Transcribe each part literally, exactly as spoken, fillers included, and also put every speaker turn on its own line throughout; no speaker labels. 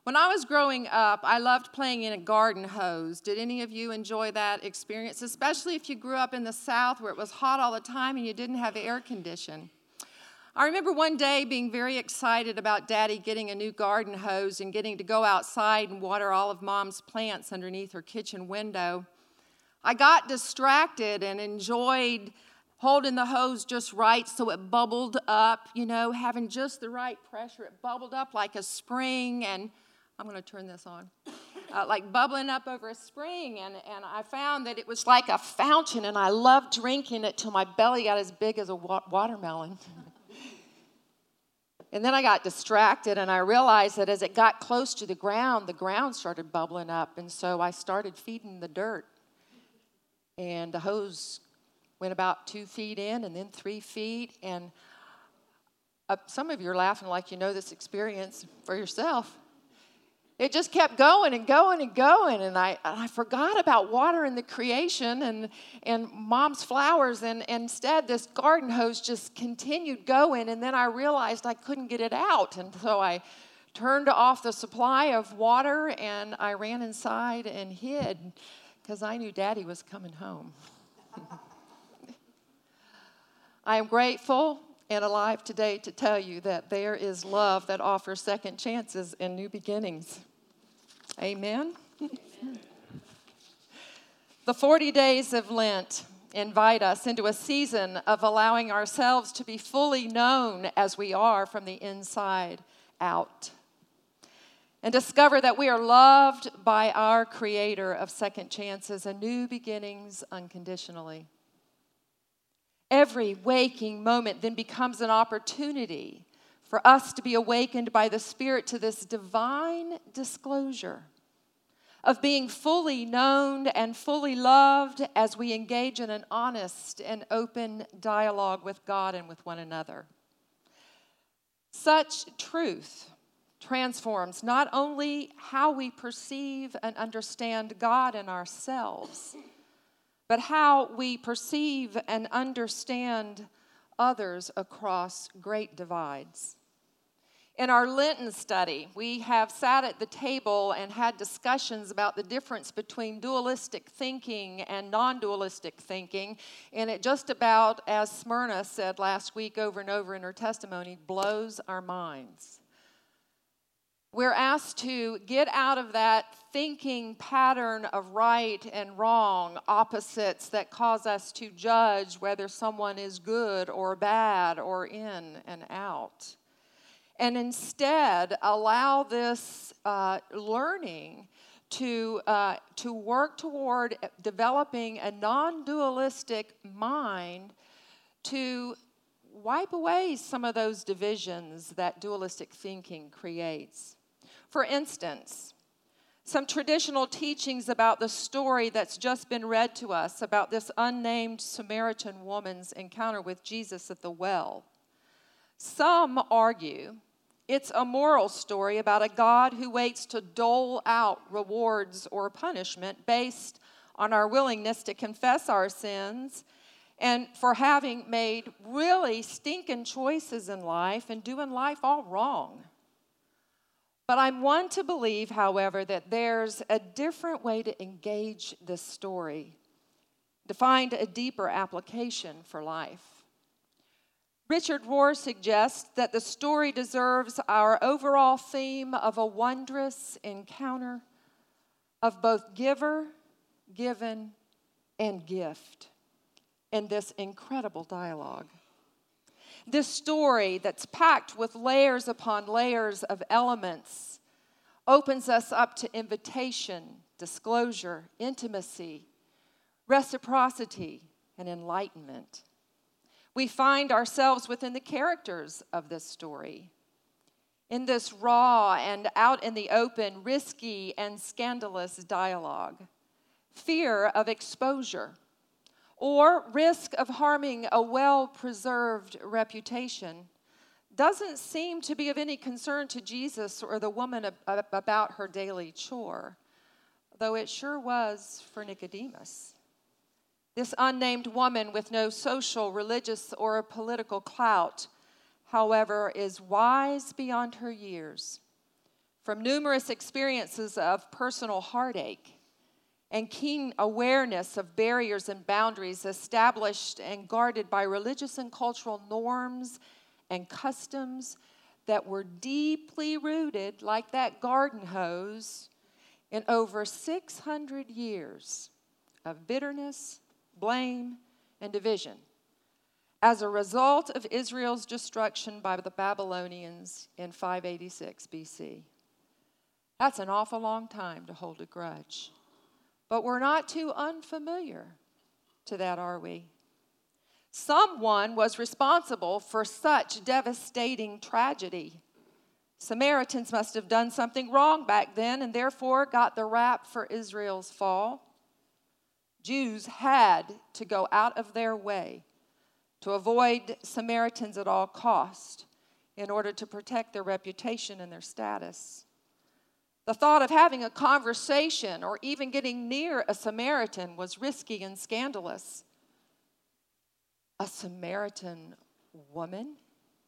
When I was growing up, I loved playing in a garden hose. Did any of you enjoy that experience, especially if you grew up in the South where it was hot all the time and you didn't have air conditioning? I remember one day being very excited about Daddy getting a new garden hose and getting to go outside and water all of Mom's plants underneath her kitchen window. I got distracted and enjoyed holding the hose just right so it bubbled up, you know, having just the right pressure. It bubbled up like a spring, and I'm going to turn this on, uh, like bubbling up over a spring, and, and I found that it was like a fountain, and I loved drinking it till my belly got as big as a wa- watermelon. And then I got distracted, and I realized that as it got close to the ground, the ground started bubbling up, and so I started feeding the dirt. And the hose went about two feet in and then three feet, and uh, some of you are laughing like you know this experience for yourself. It just kept going and going and going, and I, I forgot about water and the creation and, and Mom's flowers, and, and instead this garden hose just continued going, and then I realized I couldn't get it out, and so I turned off the supply of water, and I ran inside and hid because I knew Daddy was coming home. I am grateful and alive today to tell you that there is love that offers second chances and new beginnings. Amen? Amen. The forty days of Lent invite us into a season of allowing ourselves to be fully known as we are from the inside out, and discover that we are loved by our Creator of second chances and new beginnings unconditionally. Every waking moment then becomes an opportunity for us to be awakened by the Spirit to this divine disclosure of being fully known and fully loved as we engage in an honest and open dialogue with God and with one another. Such truth transforms not only how we perceive and understand God and ourselves, but how we perceive and understand others across great divides. In our Lenten study, we have sat at the table and had discussions about the difference between dualistic thinking and non-dualistic thinking, and it just about, as Smyrna said last week over and over in her testimony, blows our minds. We're asked to get out of that thinking pattern of right and wrong, opposites that cause us to judge whether someone is good or bad or in and out. And instead, allow this uh, learning to, uh, to work toward developing a non-dualistic mind to wipe away some of those divisions that dualistic thinking creates. For instance, some traditional teachings about the story that's just been read to us about this unnamed Samaritan woman's encounter with Jesus at the well. Some argue it's a moral story about a God who waits to dole out rewards or punishment based on our willingness to confess our sins and for having made really stinking choices in life and doing life all wrong. But I'm one to believe, however, that there's a different way to engage this story, to find a deeper application for life. Richard Rohr suggests that the story deserves our overall theme of a wondrous encounter of both giver, given, and gift in this incredible dialogue. This story that's packed with layers upon layers of elements opens us up to invitation, disclosure, intimacy, reciprocity, and enlightenment. We find ourselves within the characters of this story, in this raw and out in the open, risky and scandalous dialogue, fear of exposure, or risk of harming a well-preserved reputation doesn't seem to be of any concern to Jesus or the woman ab- about her daily chore, though it sure was for Nicodemus. This unnamed woman with no social, religious, or political clout, however, is wise beyond her years, from numerous experiences of personal heartache and keen awareness of barriers and boundaries established and guarded by religious and cultural norms and customs that were deeply rooted, like that garden hose, in over six hundred years of bitterness, blame, and division as a result of Israel's destruction by the Babylonians in five eighty-six B C. That's an awful long time to hold a grudge. But we're not too unfamiliar to that, are we? Someone was responsible for such devastating tragedy. Samaritans must have done something wrong back then and therefore got the rap for Israel's fall. Jews had to go out of their way to avoid Samaritans at all cost in order to protect their reputation and their status. The thought of having a conversation or even getting near a Samaritan was risky and scandalous. A Samaritan woman?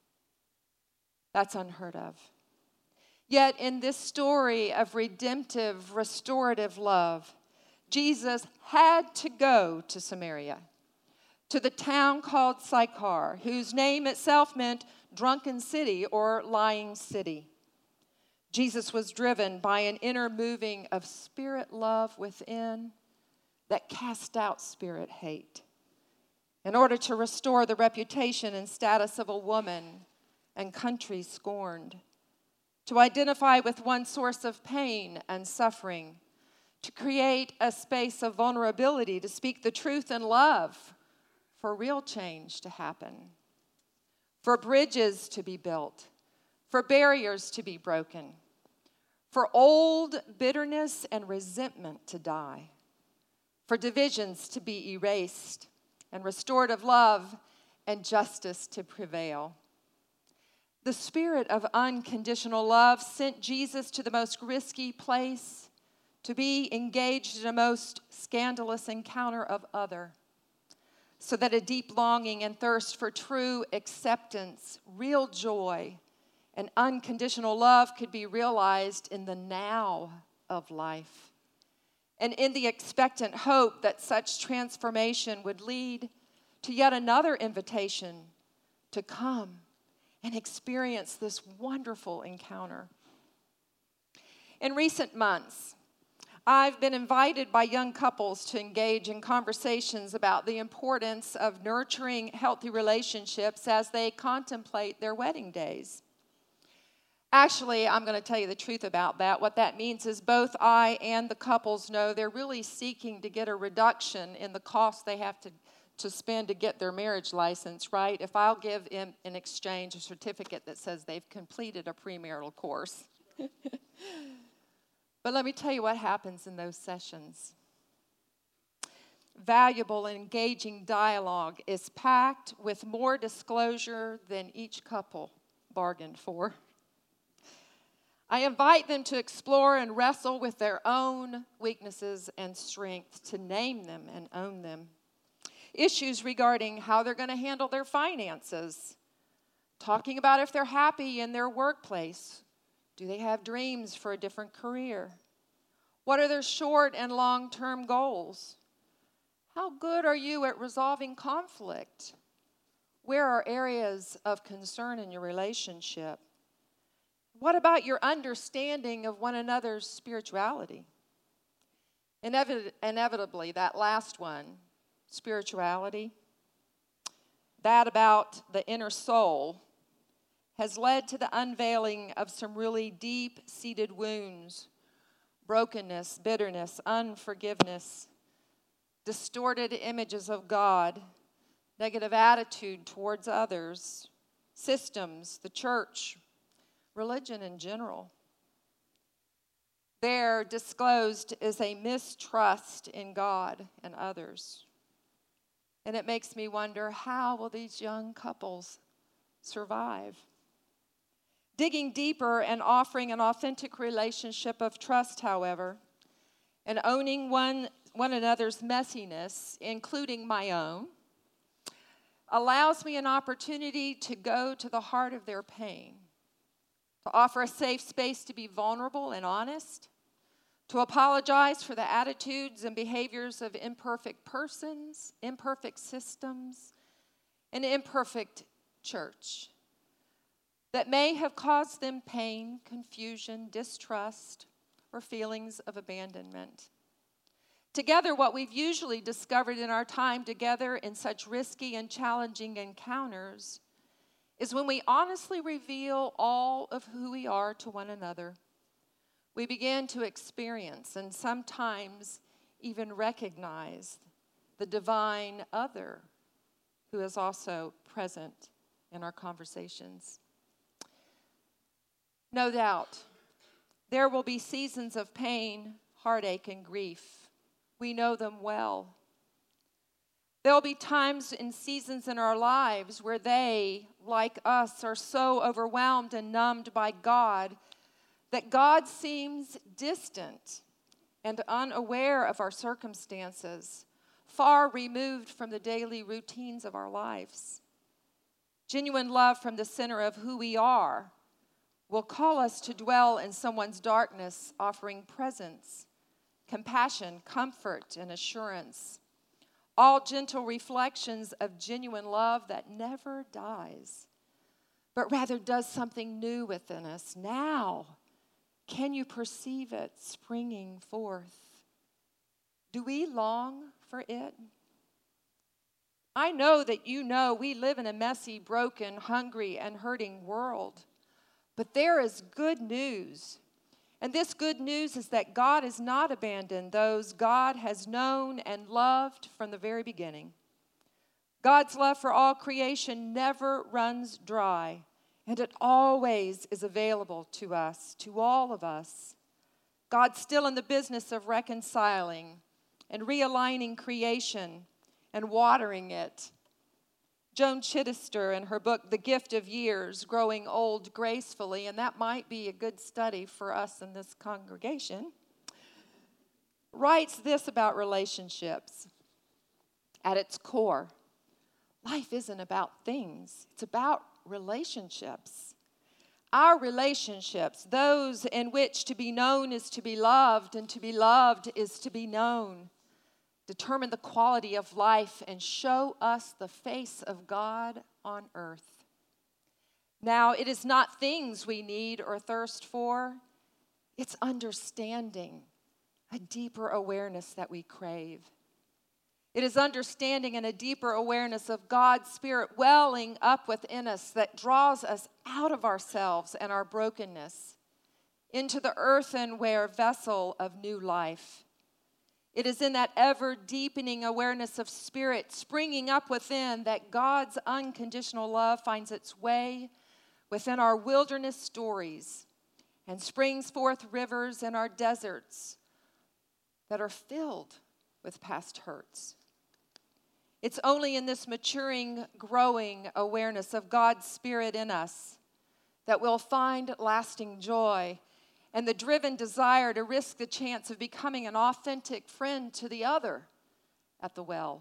That's unheard of. Yet in this story of redemptive, restorative love, Jesus had to go to Samaria, to the town called Sychar, whose name itself meant drunken city or lying city. Jesus was driven by an inner moving of spirit love within that cast out spirit hate in order to restore the reputation and status of a woman and country scorned, to identify with one source of pain and suffering, to create a space of vulnerability, to speak the truth in love, for real change to happen, for bridges to be built, for barriers to be broken, for old bitterness and resentment to die, for divisions to be erased, and restorative love and justice to prevail. The spirit of unconditional love sent Jesus to the most risky place to be engaged in a most scandalous encounter of other, so that a deep longing and thirst for true acceptance, real joy, and unconditional love could be realized in the now of life, and in the expectant hope that such transformation would lead to yet another invitation to come and experience this wonderful encounter. In recent months, I've been invited by young couples to engage in conversations about the importance of nurturing healthy relationships as they contemplate their wedding days. Actually, I'm going to tell you the truth about that. What that means is both I and the couples know they're really seeking to get a reduction in the cost they have to, to spend to get their marriage license, right? If I'll give in, in exchange a certificate that says they've completed a premarital course. But let me tell you what happens in those sessions. Valuable and engaging dialogue is packed with more disclosure than each couple bargained for. I invite them to explore and wrestle with their own weaknesses and strengths, to name them and own them. Issues regarding how they're going to handle their finances, talking about if they're happy in their workplace. Do they have dreams for a different career? What are their short and long-term goals? How good are you at resolving conflict? Where are areas of concern in your relationship? What about your understanding of one another's spirituality? Inevit- inevitably, that last one, spirituality, that about the inner soul, has led to the unveiling of some really deep-seated wounds, brokenness, bitterness, unforgiveness, distorted images of God, negative attitude towards others, systems, the church, religion in general. There disclosed is a mistrust in God and others. And it makes me wonder, how will these young couples survive? Digging deeper and offering an authentic relationship of trust, however, and owning one, one another's messiness, including my own, allows me an opportunity to go to the heart of their pain, to offer a safe space to be vulnerable and honest, to apologize for the attitudes and behaviors of imperfect persons, imperfect systems, and imperfect church that may have caused them pain, confusion, distrust, or feelings of abandonment. Together, what we've usually discovered in our time together in such risky and challenging encounters is when we honestly reveal all of who we are to one another, we begin to experience and sometimes even recognize the divine other who is also present in our conversations. No doubt, there will be seasons of pain, heartache, and grief. We know them well. There will be times and seasons in our lives where they, like us, are so overwhelmed and numbed by God that God seems distant and unaware of our circumstances, far removed from the daily routines of our lives. Genuine love from the center of who we are will call us to dwell in someone's darkness, offering presence, compassion, comfort, and assurance. All gentle reflections of genuine love that never dies, but rather does something new within us. Now, can you perceive it springing forth? Do we long for it? I know that you know we live in a messy, broken, hungry, and hurting world. But there is good news. And this good news is that God has not abandoned those God has known and loved from the very beginning. God's love for all creation never runs dry, and it always is available to us, to all of us. God's still in the business of reconciling and realigning creation and watering it. Joan Chittister, in her book, The Gift of Years, Growing Old Gracefully, and that might be a good study for us in this congregation, writes this about relationships. At its core, life isn't about things. It's about relationships. Our relationships, those in which to be known is to be loved and to be loved is to be known, determine the quality of life and show us the face of God on earth. Now, it is not things we need or thirst for. It's understanding, a deeper awareness that we crave. It is understanding and a deeper awareness of God's Spirit welling up within us that draws us out of ourselves and our brokenness into the earthenware vessel of new life. It is in that ever-deepening awareness of Spirit springing up within that God's unconditional love finds its way within our wilderness stories and springs forth rivers in our deserts that are filled with past hurts. It's only in this maturing, growing awareness of God's Spirit in us that we'll find lasting joy and the driven desire to risk the chance of becoming an authentic friend to the other at the well.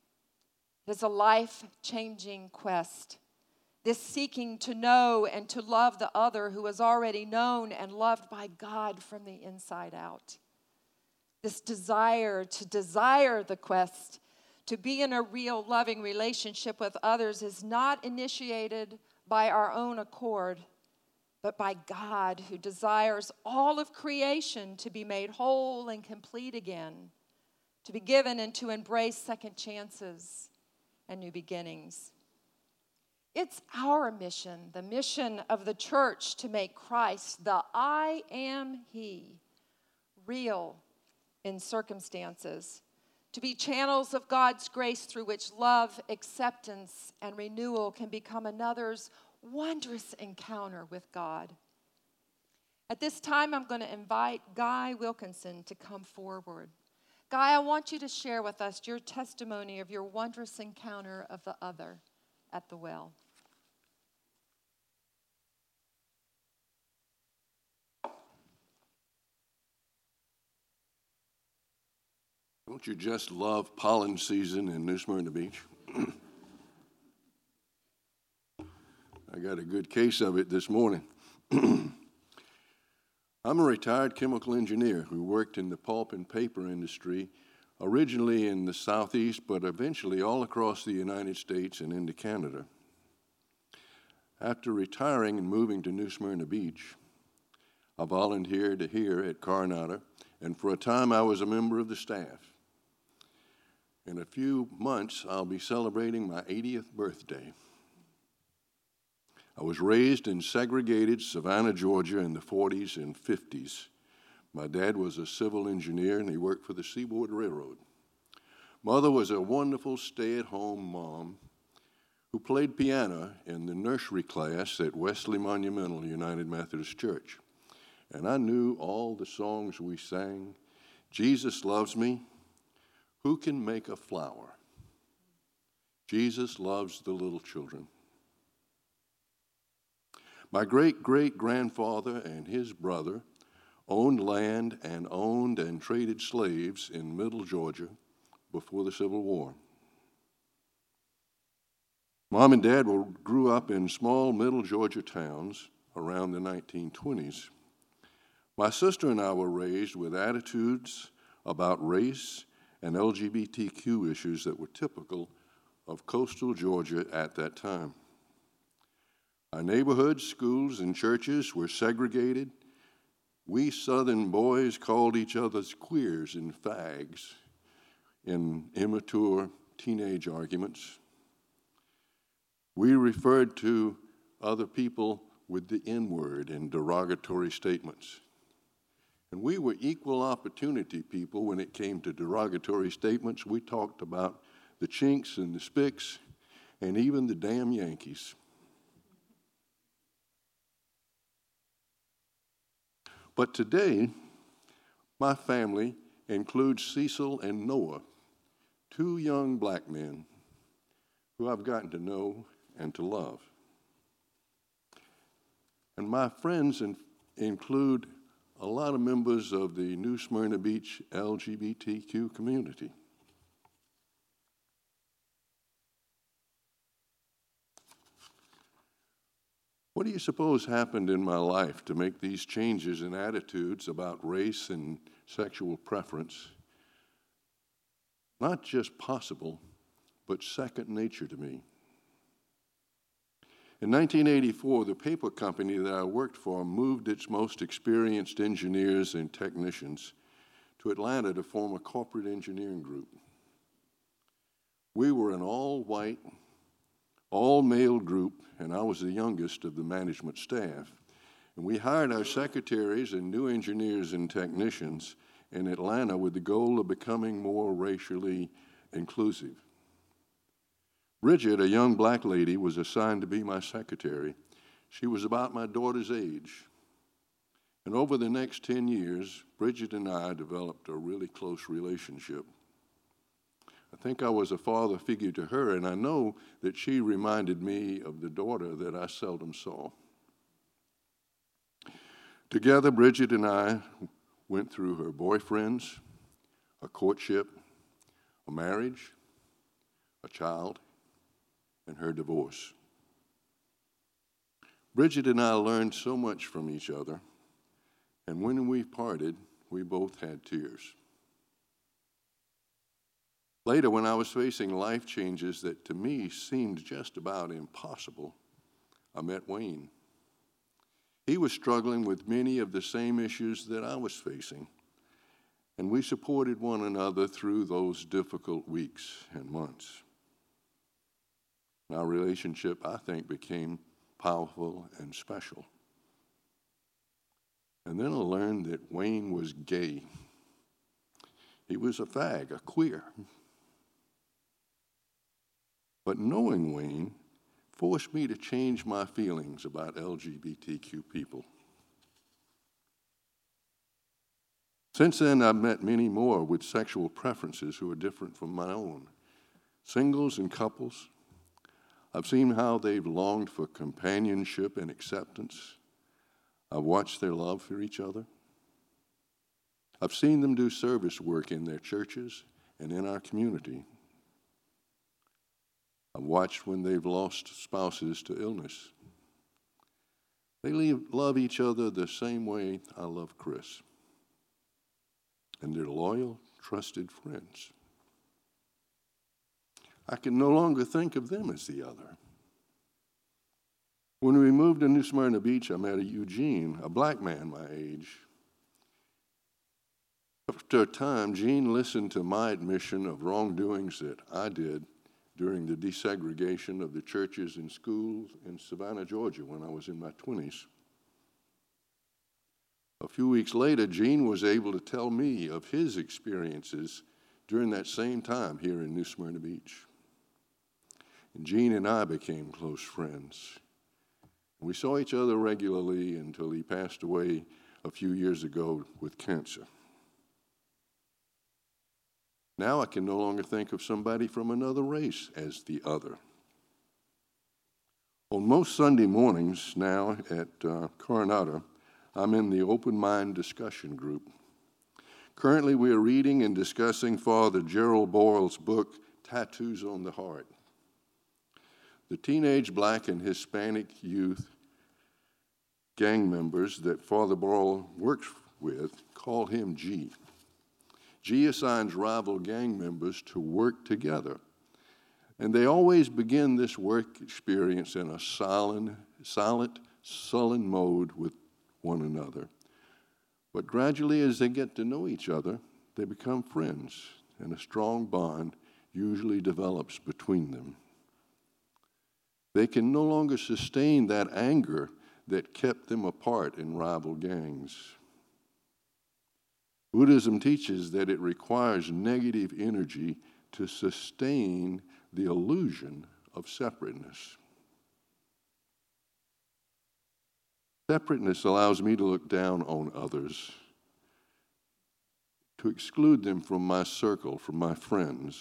It is a life-changing quest, this seeking to know and to love the other who is already known and loved by God from the inside out. This desire to desire the quest to be in a real loving relationship with others is not initiated by our own accord, but by God, who desires all of creation to be made whole and complete again, to be given and to embrace second chances and new beginnings. It's our mission, the mission of the church, to make Christ, the I am He, real in circumstances, to be channels of God's grace through which love, acceptance, and renewal can become another's wondrous encounter with God. At this time, I'm going to invite Guy Wilkinson to come forward. Guy, I want you to share with us your testimony of your wondrous encounter of the other at the well.
Don't you just love pollen season in New Smyrna Beach? I got a good case of it this morning. I'm a retired chemical engineer who worked in the pulp and paper industry, originally in the Southeast, but eventually all across the United States and into Canada. After retiring and moving to New Smyrna Beach, I volunteered here at Coronado, and for a time I was a member of the staff. In a few months, I'll be celebrating my eightieth birthday. I was raised in segregated Savannah, Georgia in the forties and fifties. My dad was a civil engineer and he worked for the Seaboard Railroad. Mother was a wonderful stay-at-home mom who played piano in the nursery class at Wesley Monumental United Methodist Church. And I knew all the songs we sang. Jesus Loves Me. Who can make a flower? Jesus loves the little children. My great-great-grandfather and his brother owned land and owned and traded slaves in Middle Georgia before the Civil War. Mom and Dad were, grew up in small Middle Georgia towns around the nineteen twenties. My sister and I were raised with attitudes about race and L G B T Q issues that were typical of coastal Georgia at that time. Our neighborhoods, schools, and churches were segregated. We Southern boys called each other queers and fags in immature teenage arguments. We referred to other people with the N-word in derogatory statements. And we were equal opportunity people when it came to derogatory statements. We talked about the Chinks and the Spicks and even the damn Yankees. But today, my family includes Cecil and Noah, two young black men who I've gotten to know and to love. And my friends in, include a lot of members of the New Smyrna Beach L G B T Q community. What do you suppose happened in my life to make these changes in attitudes about race and sexual preference not just possible, but second nature to me? In nineteen eighty-four, the paper company that I worked for moved its most experienced engineers and technicians to Atlanta to form a corporate engineering group. We were an all-white, all-male group, and I was the youngest of the management staff. And we hired our secretaries and new engineers and technicians in Atlanta with the goal of becoming more racially inclusive. Bridget, a young black lady, was assigned to be my secretary. She was about my daughter's age. And over the next ten years, Bridget and I developed a really close relationship. I think I was a father figure to her, and I know that she reminded me of the daughter that I seldom saw. Together, Bridget and I went through her boyfriends, a courtship, a marriage, a child, and her divorce. Bridget and I learned so much from each other, and when we parted, we both had tears. Later, when I was facing life changes that to me seemed just about impossible, I met Wayne. He was struggling with many of the same issues that I was facing, and we supported one another through those difficult weeks and months. Our relationship, I think, became powerful and special. And then I learned that Wayne was gay. He was a fag, a queer. But knowing Wayne forced me to change my feelings about L G B T Q people. Since then, I've met many more with sexual preferences who are different from my own. Singles and couples. I've seen how they've longed for companionship and acceptance. I've watched their love for each other. I've seen them do service work in their churches and in our community. I've watched when they've lost spouses to illness. They leave, love each other the same way I love Chris. And they're loyal, trusted friends. I can no longer think of them as the other. When we moved to New Smyrna Beach, I met a Eugene, a black man my age. After a time, Gene listened to my admission of wrongdoings that I did during the desegregation of the churches and schools in Savannah, Georgia, when I was in my twenties. A few weeks later, Gene was able to tell me of his experiences during that same time here in New Smyrna Beach. And Gene and I became close friends. We saw each other regularly until he passed away a few years ago with cancer. Now I can no longer think of somebody from another race as the other. On most Sunday mornings now at uh, Coronado, I'm in the open mind discussion group. Currently, we are reading and discussing Father Gerald Boyle's book, Tattoos on the Heart. The teenage black and Hispanic youth gang members that Father Boyle works with call him G. G assigns rival gang members to work together. And they always begin this work experience in a silent, silent, sullen mode with one another. But gradually, as they get to know each other, they become friends, and a strong bond usually develops between them. They can no longer sustain that anger that kept them apart in rival gangs. Buddhism teaches that it requires negative energy to sustain the illusion of separateness. Separateness allows me to look down on others, to exclude them from my circle, from my friends.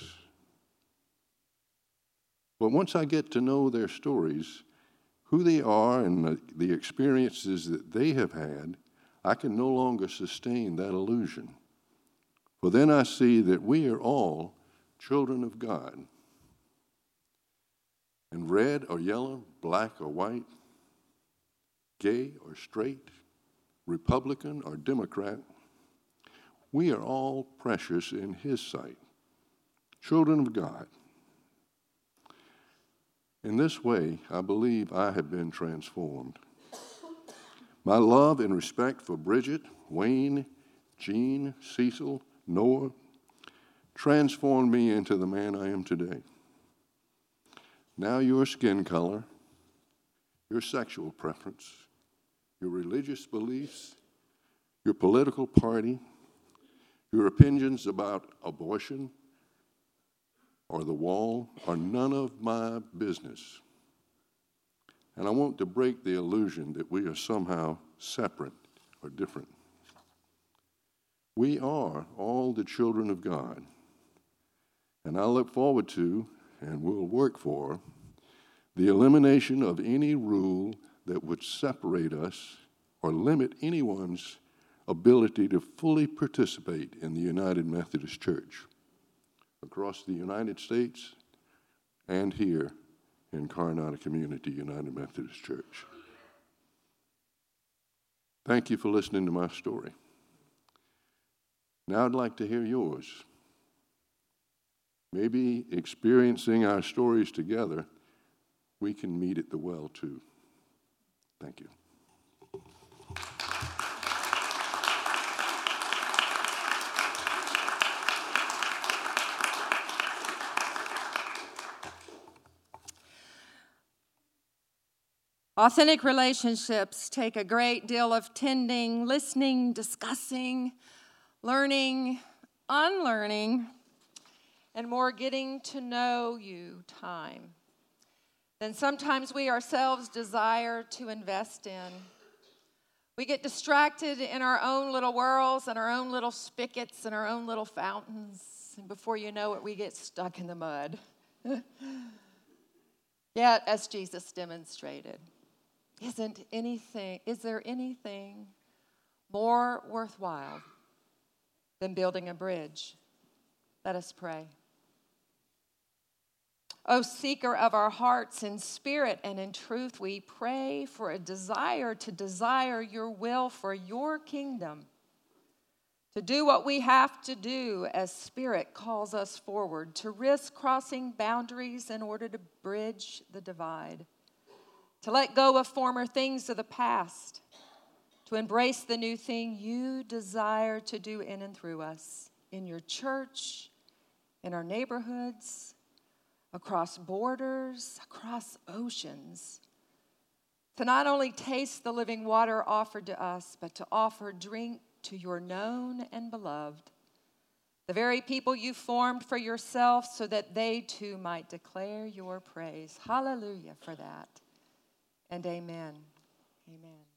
But once I get to know their stories, who they are and the, the experiences that they have had, I can no longer sustain that illusion. For then I see that we are all children of God. And red or yellow, black or white, gay or straight, Republican or Democrat, we are all precious in His sight, children of God. In this way, I believe I have been transformed. My love and respect for Bridget, Wayne, Jean, Cecil, Noah transformed me into the man I am today. Now your skin color, your sexual preference, your religious beliefs, your political party, your opinions about abortion or the wall are none of my business. And I want to break the illusion that we are somehow separate or different. We are all the children of God. And I look forward to, and will work for, the elimination of any rule that would separate us or limit anyone's ability to fully participate in the United Methodist Church across the United States and here in Coronado Community United Methodist Church. Thank you for listening to my story. Now I'd like to hear yours. Maybe experiencing our stories together, we can meet at the well too. Thank you.
Authentic relationships take a great deal of tending, listening, discussing, learning, unlearning, and more getting to know you time than sometimes we ourselves desire to invest in. We get distracted in our own little worlds and our own little spigots and our own little fountains, and before you know it, we get stuck in the mud. Yet, as Jesus demonstrated, isn't anything, is there anything more worthwhile than building a bridge? Let us pray. O seeker of our hearts in spirit and in truth, we pray for a desire to desire your will for your kingdom, to do what we have to do as Spirit calls us forward, to risk crossing boundaries in order to bridge the divide, to let go of former things of the past, to embrace the new thing you desire to do in and through us, in your church, in our neighborhoods, across borders, across oceans, to not only taste the living water offered to us, but to offer drink to your known and beloved, the very people you formed for yourself so that they too might declare your praise. Hallelujah for that. And amen. Amen.